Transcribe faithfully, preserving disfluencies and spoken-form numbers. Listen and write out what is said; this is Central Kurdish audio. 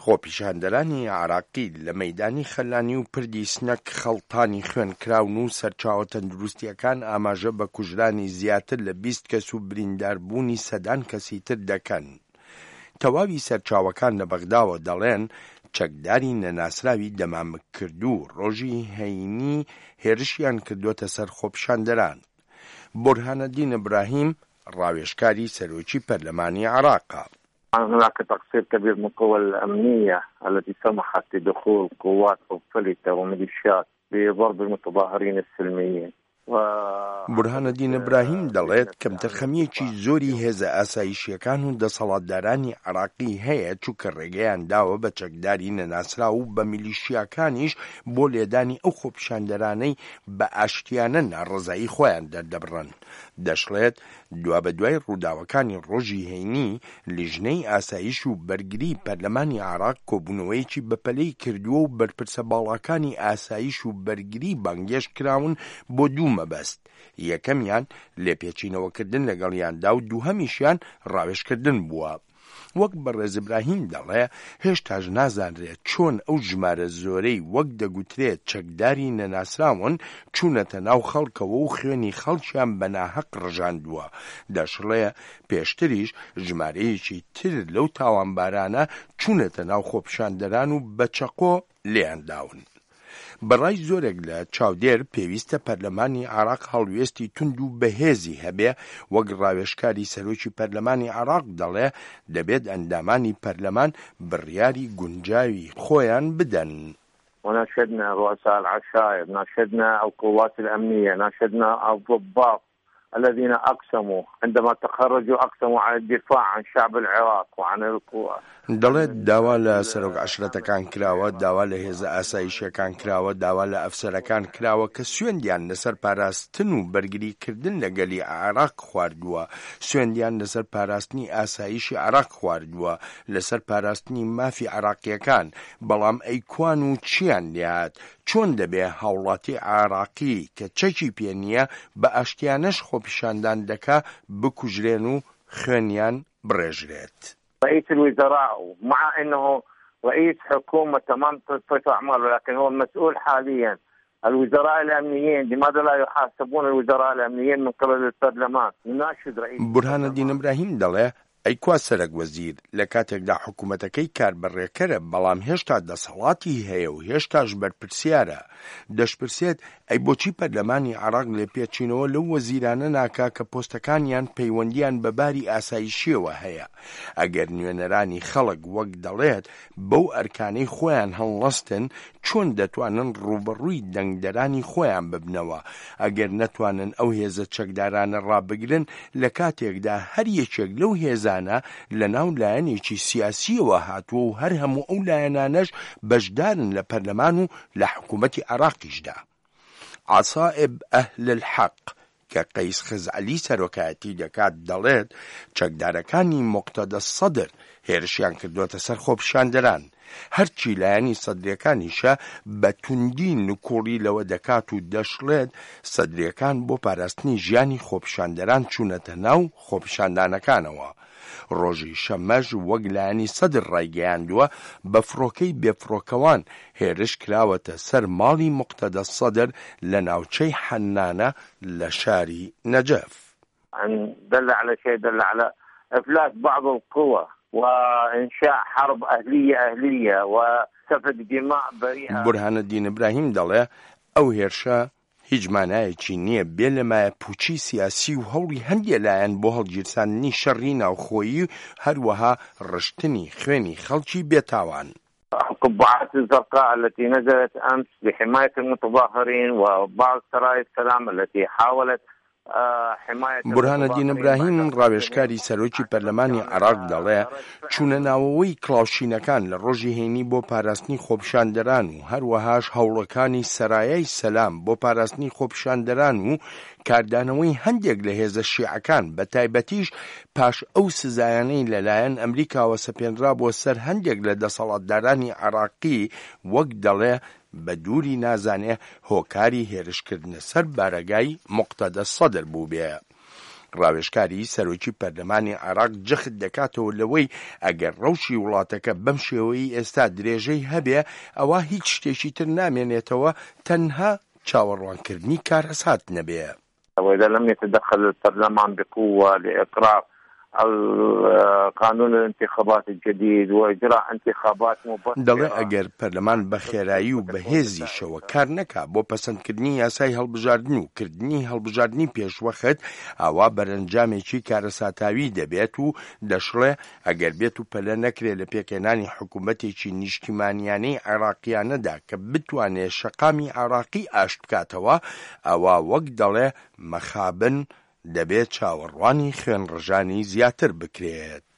خۆپیشاندەرانی عراقی لە مەیدانی خەلانی و پردی سنەک خەڵتانی خوێنکراون و سەرچاوە تەندروستیەکان ئاماژە بە کوژرانی زیاتر لە بیست کەس و برینداربوونی سەدان کەسی تر دەکەن. تەواوی سەرچاوەکان لە بەغداوە دەڵێن چەکداری نەناسراوی دەمامکردوو ڕۆژی هەینی هێرشیان کردوتە سەر خۆپیشاندەران. بورهانەدین إبراهيم ڕاوێژکاری سەرۆکی پەرلەمانی عراقا. هناك تقصير كبير من القوى الأمنية التي سمحت بدخول قوات مختلطة وميليشيات بضرب المتظاهرين السلميين. بورهانەدین إبراهيم دەڵێت کەمتەرخەمیەکی زۆری هێزە ئاسایشیەکان و دەسەڵاتدارانی عراقی هەیە چووکە ڕێگەیان داوە بە چەکداری نەناسرا و بە میلیشیاکانیش بۆ لێدانی ئەو خۆپیشاندەرانەی بە ئاشتیانە ناڕزایی خۆیان دەردەبڕن. دەشڵێت دوا بە دوای ڕووداوەکانی ڕۆژی هەینی لیژنەی ئاسایش و بەرگری پەرلەمانی عراق کۆبوونەوەیەکی بەپەلەی کردووە و بەرپرسە باڵەکانی ئاسایش و بەرگری بانگێش کراون بۆ دوو مەبەست. یەکەمیان لێپێچینەوەکردن لەگەڵیاندا و دووهەمیشیان ڕاوێژکردن بووە. وەک بەڕێز إبراهيم دەڵێ هێشتاش نازانرێت چۆن ئەو ژمارە زۆرەی وەک دەگوترێت چەکداری نەناسراون چوونەتە ناو خەڵکەوە و خوێنی خەڵکیان بە ناحەق ڕژاندووە. دەشڵێ پێشتریش ژمارەیەکی تر لەو تاوانبارانە چوونەتە ناو خۆپیشاندەران و بە چەقۆ لێیانداون. بەڕای زۆرێک لە چاودێر پێویستە پەرلەمانی عراق هەڵوێستی تند و بەهێزی هەبێ. وەک ڕاوێژکاری سەرۆکی پەرلەمانی عراق دەڵێ دەبێت ئەندامانی پەرلەمان بڕیاری گونجاوی خۆیان بدەن. وناشدنا رؤساء العشائر، ناشدنا القوات الأمنية، ناشدنا الضباط الذين أقسموا عندما تخرجوا أقسموا على الدفاع عن شعب العراق وعن القوى. دەڵێت داوا لە سەرۆک عەشرەتەکان کراوە، داوا لە هێزە ئاسایشیەکان کراوە، داوا لە ئەفسەرەکان کراوە کە سوێندیان لەسەر پاراستن و بەرگریکردن لە گەلی عراق خواردووە، سوێندیان لەسەر پاراستنی ئاسایشی عراق خواردووە، لەسەر پاراستنی مافی عراقیەکان. بەڵام ئەیکوان و چیان لێهات؟ چۆن دەبێ هاوڵاتی عراقی کە چەکی پێ نییە بە ئاشتیانەش خۆپیشاندان دەکا بکوژرێن و خوێنیان بڕێژرێت؟ رئيس الوزراء مع أنه رئيس حكومة تمام تطبيق أعمال، ولكن هو المسؤول حاليا. الوزراء الأمنيين لماذا لا يحاسبون الوزراء الأمنيين من قبل البرلمان؟ يناشد رئيس بورهانەدین إبراهيم دەڵێ ئەیکوا سەرک وەزیر لە کاتێکدا حکوومەتەکەی کاربڕێکەرە بەڵام هێشتا دەسەڵاتی هەیە و هێشتاش بەرپرسیارە. دەشپرسێت ئەی بۆچی پەرلەمانی عراق لێ پێچینەوە لەو وەزیرانە ناکا کە پۆستەکانیان پەیوەندیان بە باری ئاسایشیەوە هەیە. ئەگەر نوێنەرانی خەڵک وەک دەڵێت بەو ئەرکانەی خۆیان هەڵڵەستن چۆن دەتوانن ڕوبەڕووی دەنگدەرانی خۆیان ببنەوە؟ ئەگەر نەتوانن ئەو هێزە چەکدارانە ڕابگرن لە کاتێکدا هەر یەکێک لەو هێزانە لە ناو لایەنێکی سیاسیەوە هاتووە و هەر هەموو ئەو لایەنانەش بەشدارن لە پەرلەمان و لە حکوومەتی عراقیشدا. عصائب ئەهل الحەق کە قەیس خزعەلی سەرۆکایەتی دەکات دەڵێت چەکدارەکانی مقتەدە سەدر هێرشیان کردوتە سەر خۆپیشاندەران. هەرچی لایەنی سەدرەکانیشە بە توندی نکوڕی لەوە دەکات و دەشڵێت سەدرەکان بۆ پاراستنی ژیانی خۆپیشاندەران چوونەتە ناو خۆپیشاندانەکانەوە. ڕۆژی شەمەژ وەک لایەنی سەدر ڕایگەیاندووە بە فڕۆکەی بێفڕۆکەوان هێرش کراوەتە سەر ماڵی مقتەدە سەدر لە ناوچەی حەنانە لە شاری نەجەف. دل على شيء دل على إفلاس بعض القوى وإنشاء حرب أهلية أهلية وسفك دماء بريئة. بورهانەدین إبراهيم دەڵێ ئەو هێرشە هیچ مانایەکی نییە بێ لەمایە پوچی سیاسی و هەوڵی هەندێک لایەن بۆ هەڵگیرساندنی شەڕی ناوخۆیی هەروەها ڕشتنی خوێنی خەڵکی بێتاوان. القبعات الزرقاء التي نزلت أمس لحماية المتظاهرين وبعض سرايا السلام التي حاولت بورهانەدین إبراهيم ڕاوێژکاری سەرۆکی پەرلەمانی عراق دەڵێ چوونە ناوەوەی کڵاوشینەکان لە ڕۆژی هەینی بۆ پاراستنی خۆپیشاندەران و هەروەهاش هەوڵەکانی سەرایای سەلام بۆ پاراستنی خۆپیشاندەران و کاردانەوەی هەندێک لە هێزە شیعەکان بە تایبەتیش پاش ئەو سزایانەی لەلایەن ئەمریکاوە سەپێنرا بۆ سەر هەندێک لە دەسەڵاتدارانی عراقی وەک دەڵێ بە دووری نازانێ هۆکاری هێرشکردنە سەر بارەگای مقتەدە سەدر بوو بێ. ڕاوێژکاری سەرۆکی پەرلەمانی عێراق جەخت دەکاتەوە لەوەی ئەگەر ڕەوشی وڵاتەکە بەم شێوەی ئێستا درێژەی هەبێ ئەوە هیچ شتێکی تر نامێنێتەوە تەنها چاوەڕوانکردنی کارەسات نەبێ. وإذا لم يتدخل البرلمان بقوة لإقرار قانون الانتخابات الجديد وإجراء انتخابات مبكرة دەڵێ ئەگەر پەرلەمان بە خێرایی و بەهێزیشەوە کار نەکا بۆ پەسەندکردنی یاسای هەڵبژاردن و کردنی هەڵبژاردننی پێشوەخت ئاوا بەرەنجامێکی کارەساتاوی دەبێت و دەشڵێ ئەگەر بێت و پەلە نەکرێت لە پێکێنانی حکوومەتێکی نیشتیمانیانەی عێراقیانەدا کە بتوانێت شەقامی عێراقی ئاشت بکاتەوە ئەوە وەک دەڵێ مەخابن دەبێت چاوەڕوانی خوێنڕژانی زیاتر بکرێت.